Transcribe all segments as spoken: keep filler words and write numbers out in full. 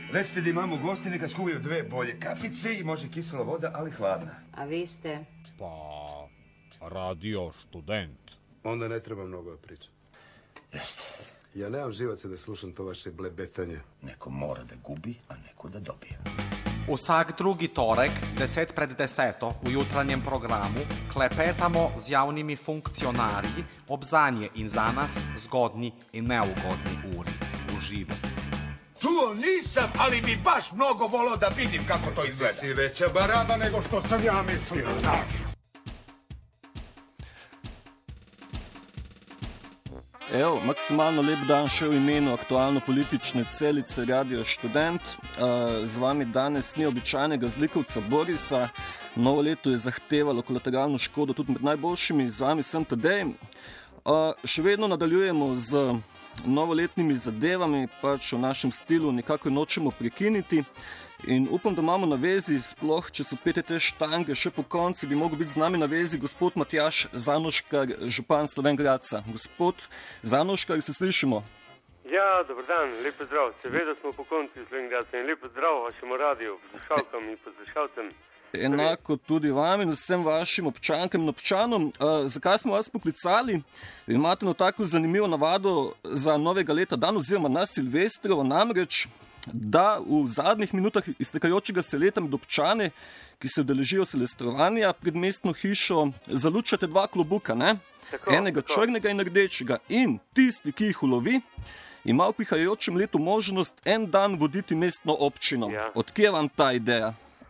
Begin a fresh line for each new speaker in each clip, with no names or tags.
Recite da imamo gosti, neka skuvaju dve bolje kafice i može kisela voda, ali hladna.
A vi ste?
Pa, radio študent.
Onda ne treba mnogo da pričam.
Jeste.
Ja nemam živaca da slušam to vaše blebetanje.
Neko mora da gubi, a neko da dobije.
Vsak drugi torek, deset pred deseto, v jutranjem programu klepetamo z javnimi funkcionarji ob zanje in za nas zgodni in neugodni uri. Uživo.
Čuo nisam, ali bi baš mnogo volao da vidim kako to izgleda.
Ti si veća baraba nego što sam ja mislio, znaš.
Evo, maksimalno lep dan še v imenu aktualno-politične celice Radio Študent. Z vami danes ni običajnega zlikovca Borisa. Novo leto je zahtevalo kolateralno škodo tudi med najboljšimi. Z vami sem Tadej. Še vedno nadaljujemo z novoletnimi zadevami, pač v našem stilu nekako nočemo prekiniti. In upam, da imamo na vezi, sploh če so pete te štange še po konci, bi mogel biti z nami na vezi gospod Matjaž Zanoškar, župan Slovenj Gradca. Gospod Zanoškar, se slišimo?
Ja, dober dan, lep pozdrav. Seveda smo po konci Slovenj Gradca in lep pozdrav vašemu radiju, poslušalkam in poslušalcem.
Enako tudi vam in vsem vašim občankam in občanom. Uh, zakaj smo vas poklicali? Vi imate eno tako zanimivo navado za novega leta dan oziroma na Silvestrovo, namreč da v zadnjih minutah iztekajočega se leta med občane, ki se udeležijo silvestrovanja pred mestno hišo, zalučate dva klobuka, ne? Tako, enega tako. Črnega in rdečega. In tisti, ki jih ulovi, ima v prihajajočem letu možnost en dan voditi mestno občino. Ja. Odkje vam ta ideja?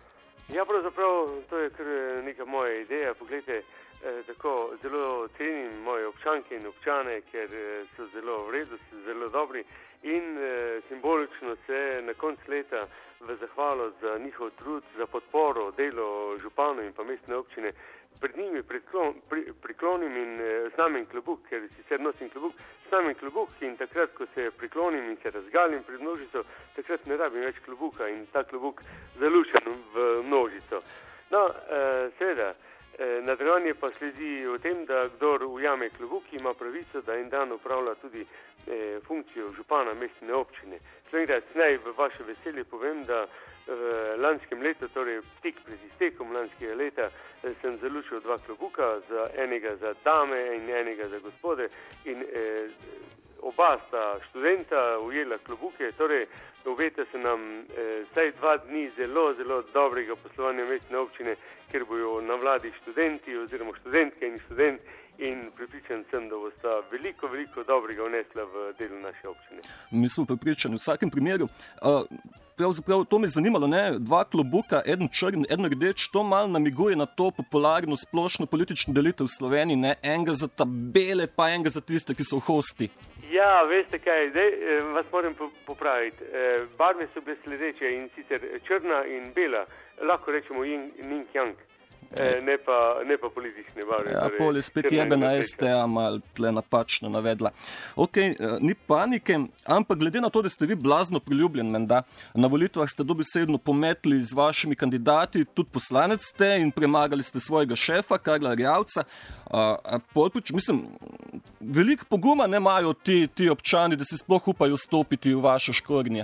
Ja, pravzaprav, to je kar neka moja ideja. Poglejte, eh, tako zelo cenim moje občanke in občane, ker so zelo v redu, so zelo dobri. In e, simbolično se na konc leta v zahvalo za njihov trud, za podporo, delo županov in pa mestne občine pred njimi priklon, pri, priklonim in e, znamem klobuk, ker sicer nosim klobuk, znamem klobuk in takrat, ko se priklonim in se razgalim pred množico, takrat ne rabim več klobuka in ta klobuk zalučen v množico. No, e, seveda, e, nadaljevanje pa sledi o tem, da kdor ujame klobuk, ima pravico, da en dan upravlja tudi funkcijo župana mestne občine. Slovenj naj v vaše veselje povem, da v lanskem letu, torej tik pred iztekom lanskega leta, sem zalučil dva klobuka, za enega za dame in enega za gospode in eh, oba sta študenta ujela klobuke, torej obeta se nam eh, zdaj dva dni zelo, zelo dobrega poslovanja mestne občine, ker bojo na vladi študenti oziroma študentke in študent in pripričan sem, da bosta veliko, veliko dobrega vnesla v delu naše občine.
Mi smo pripričani v vsakem primeru. Uh, pravzaprav to me je zanimalo, ne? Dva klobuka, eden črn, eden rdeč, to malo namiguje na to popularno splošno politično delitev v Sloveniji, ne? Enega za tabele, pa enega za tiste, ki so v hosti.
Ja, veste kaj, zdaj vas moram popraviti. Barve so bile sledeče in sicer črna in bela, lahko rečemo yin in yang. Ne pa, ne pa politične barve.
Ja, pol je spet jebena S T A malo tle napačno navedla. Ok, ni panike, ampak glede na to, da ste vi blazno priljubljen, menda, na volitvah ste dobesedno pometli z vašimi kandidati, tudi poslanec ste in premagali ste svojega šefa, Karla Erjavca. A polpič, mislim, veliko poguma ne imajo ti, ti občani, da si sploh upajo stopiti v vaše škornje.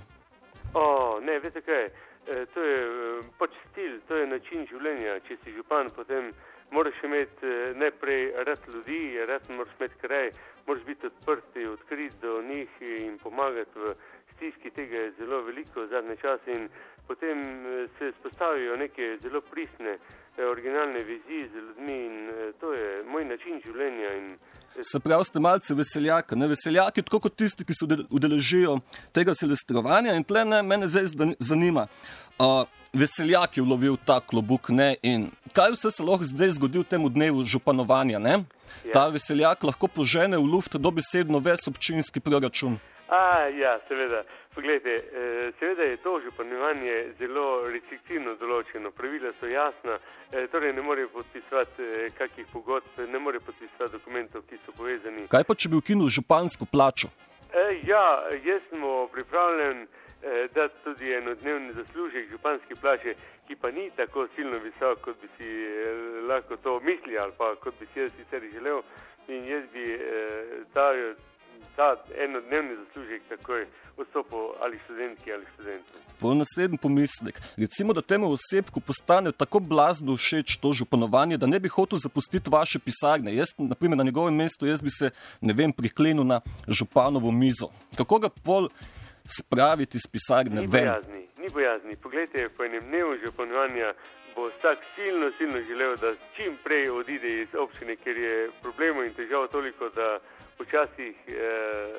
O, ne, veste kaj, e, to je pač stil, to je način življenja. Če si župan, potem moraš imeti najprej rad ljudi, rad moraš imeti kraj, moraš biti odprti, odkrit do njih in pomagati v stiski. Tega je zelo veliko v zadnje čase in potem se spostavijo neke zelo pristne, originalne vizije z ljudmi in to je moj način življenja. In
se pravi, ste malce veseljaka, ne? Veseljaki, tako kot tisti, ki se udeležijo tega silvestrovanja in tle ne, mene zdaj zanima. Uh, veseljak je ulovil ta klobuk, ne? In kaj vse se lahko zdaj zgodi v temu dnevu županovanja, ne? Ja. Ta veseljak lahko požene v luft dobesedno ves občinski proračun.
A, ja, seveda. Poglejte, seveda je to županovanje zelo restriktivno določeno, pravila so jasna, torej ne more podpisovati kakih pogodb, ne more podpisovati dokumentov, ki so povezani.
Kaj pa, če bi ukinil župansko plačo?
E, ja, jaz sem pripravljen dati tudi enodnevni zaslužek županske plače, ki pa ni tako silno visok, kot bi si lahko to mislili ali pa kot bi si jaz sicer želel. In jaz bi ta ta enodnevni zaslužek takoj odstopil ali študentki ali študentu.
Po naslednji pomislek. Recimo, da temu osebku postane tako blazno všeč to županovanje, da ne bi hotel zapustiti vaše pisarne. Jaz, na primer, na njegovem mestu, jaz bi se, ne vem, priklenil na županovo mizo. Kako ga pol spraviti iz pisarne
ni
ven?
Bojazni, ni bojazni. Poglejte, po enem dnevu županovanja bo vsak silno, silno želel, da čim prej odide iz občine, ker je problemov in težav toliko, da včasih eh,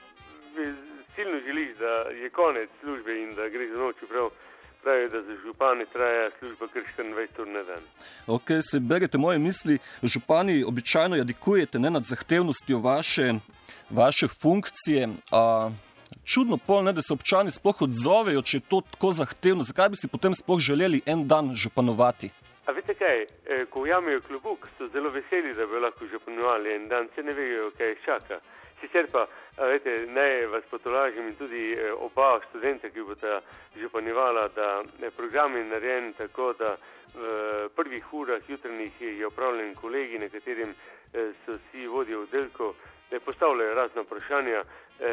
silno želiš, da je konec službe in da gre za noč, čeprav pravijo, da za župane traja služba kar štiriindvajset ur na dan.
Ok, se berete moje misli. Župani običajno jadikujete ne, nad zahtevnostjo vaše, vaše funkcije. A, čudno pol, ne, da se občani sploh odzovejo, če je to tako zahtevno. Zakaj bi si potem sploh želeli en dan županovati?
A veste kaj, ko ujamejo klobuk, so zelo veseli, da bi lahko županovali en dan, se ne vejo, kaj čaka. Sicer pa, veste, naj vas potolažim in tudi oba študenta, ki bosta županovala, da program je narejen tako, da v prvih urah jutranjih je opravljen kolegi, na katerim so vsi vodje oddelkov, postavljajo razna vprašanja,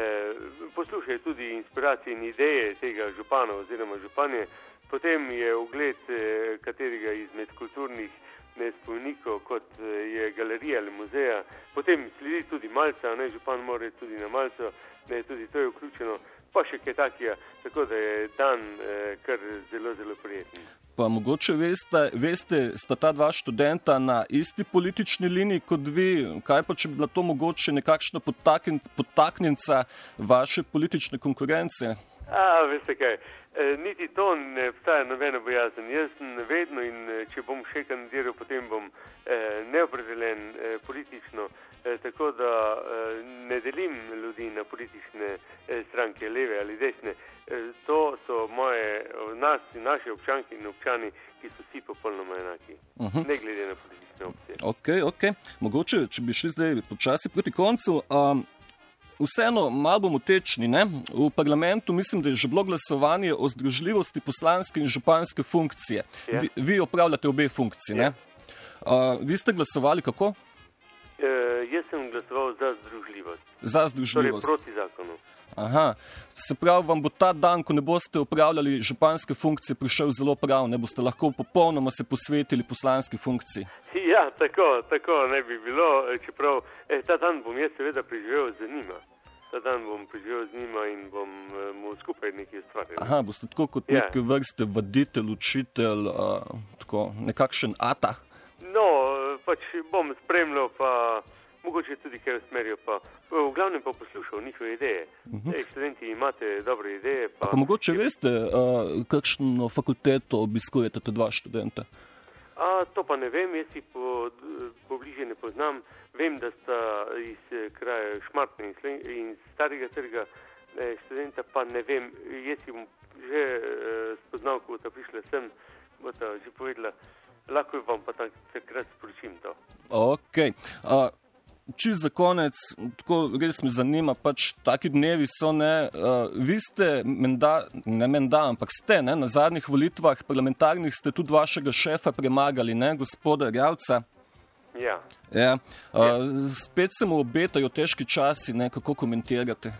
poslušajo tudi inspiracije in ideje tega župana oziroma županje. Potem je ogled katerega izmed kulturnih spomenikov, kot je galerija ali muzeja. Potem sledi tudi malca, ne, župan mora tudi na malco, ne, tudi to je vključeno, pa še kaj takega, tako da je dan kar zelo, zelo prijeten.
Pa mogoče veste, veste, sta ta dva študenta na isti politični liniji kot vi, kaj pa, če bi bila to mogoče nekakšna podtaknjenca vaše politične konkurence?
A, veste kaj, e, niti to ne obstaja nobena bojazen. Jaz sem vedno in če bom še kandidiral, potem bom e, neopredeljen e, politično, e, tako da e, ne delim ljudi na politične e, stranke, leve ali desne. E, to so moje, nas, naše občanke in občani, ki so vsi popolnoma enaki, uh-huh. ne glede na politične opcije.
Ok, ok. Mogoče, če bi šli zdaj počasi proti koncu, um, vseeno, malo bomo tečni, ne? V parlamentu mislim, da je že bilo glasovanje o združljivosti poslanske in županske funkcije. Ja. Vi, vi opravljate obe funkciji, ja. ne? Uh, vi ste glasovali kako?
E, jaz sem glasoval za združljivost.
Za združljivost.
Torej proti zakonu.
Aha, se pravi, vam bo ta dan, ko ne boste upravljali županske funkcije, prišel zelo prav, ne boste lahko popolnoma se posvetili poslanski funkciji.
Ja, tako, tako ne bi bilo, čeprav eh, ta dan bom jaz seveda preživel z njima. Ta dan bom preživel z njima in bom eh, mu skupaj nekaj ustvarjal.
Aha, boste tako kot
ja.
neke vrste vaditelj, učitelj, uh, tako nekakšen ata?
No, pač bom spremljal, pa mogoče tudi kaj usmerijo, pa v glavnem pa poslušal njihove ideje. Uh-huh. Ej, študenti imate dobre ideje. Pa,
pa mogoče veste, uh, kakšno fakulteto obiskujete te dva študenta?
A, to pa ne vem, jaz si po, pobliže ne poznam. Vem, da sta iz kraja Šmartne in, in Starega trga študenta, pa ne vem. Jaz si bom že eh, spoznal, ko bosta prišla sem, bosta že povedala, lahko vam pa takrat sporočim to.
Ok. Uh, Čisto za konec, tako res me zanima, pač taki dnevi so, ne, uh, vi ste, menda, ne menda, ampak ste, ne, na zadnjih volitvah parlamentarnih ste tudi vašega šefa premagali, ne, gospoda Erjavca.
Ja.
Ja. Uh, spet se mu obetajo težki časi, ne, kako komentirate?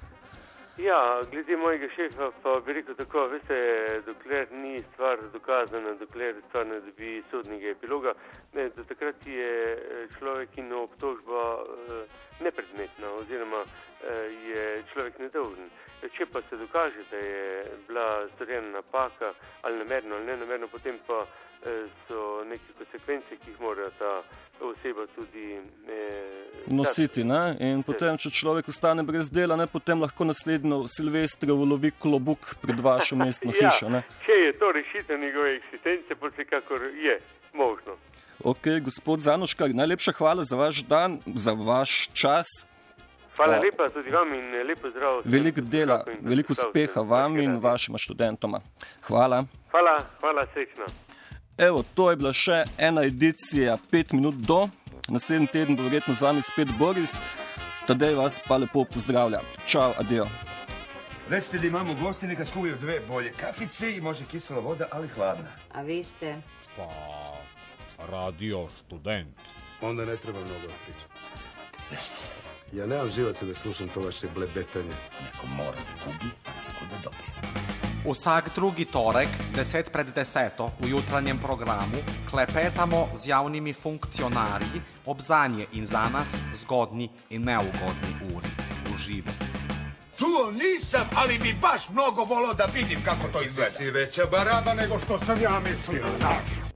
Ja, glede mojega šefa pa bi rekel tako, veste, dokler ni stvar dokazana, dokler stvar ne dobi sodnega epiloga, ne, do takrat je človek in obtožba eh, nepredmetna oziroma eh, je človek nedolžen. Če pa se dokaže, da je bila storjena napaka ali namerno ali nenamerno, potem pa eh, so neke konsekvence, ki jih mora ta oseba tudi eh,
nositi, ne? In potem, če človek ostane brez dela, ne, potem lahko naslednjo Silvestrovo lovi klobuk pred vašo mestno
ja,
hišo, ne?
Če je to rešitev njegove eksistence, pa vsekakor je možno.
Ok, gospod Zanoškar, najlepša hvala za vaš dan, za vaš čas.
Hvala lepa tudi vam in lepo zdrav.
Veliko dela, veliko uspeha vam in vašima študentoma. Hvala.
Hvala, hvala, srečno.
Evo, to je bila še ena edicija pet minut do. Naslednji teden bo verjetno z vami spet Boris. Tadej vas pa lepo pozdravlja. Čau, adio.
Recite da imamo gosti, neka skuvaju dve bolje kafice i može kisela voda, ali hladna.
A vi ste?
Pa, radio študent.
Onda ne treba mnogo pričati.
Jeste.
Ja nemam živaca da slušam to vaše blebetanje.
Neko mora da gubi, a neko da dobije.
Vsak drugi torek, deset pred deseto, v jutranjem programu klepetamo z javnimi funkcionarji ob zanje in za nas zgodni in neugodni uri. Užive.
Čuo nisam, ali bi baš mnogo volao da vidim kako to izgleda.
Ti si veća baraba nego što sam ja mislio, da.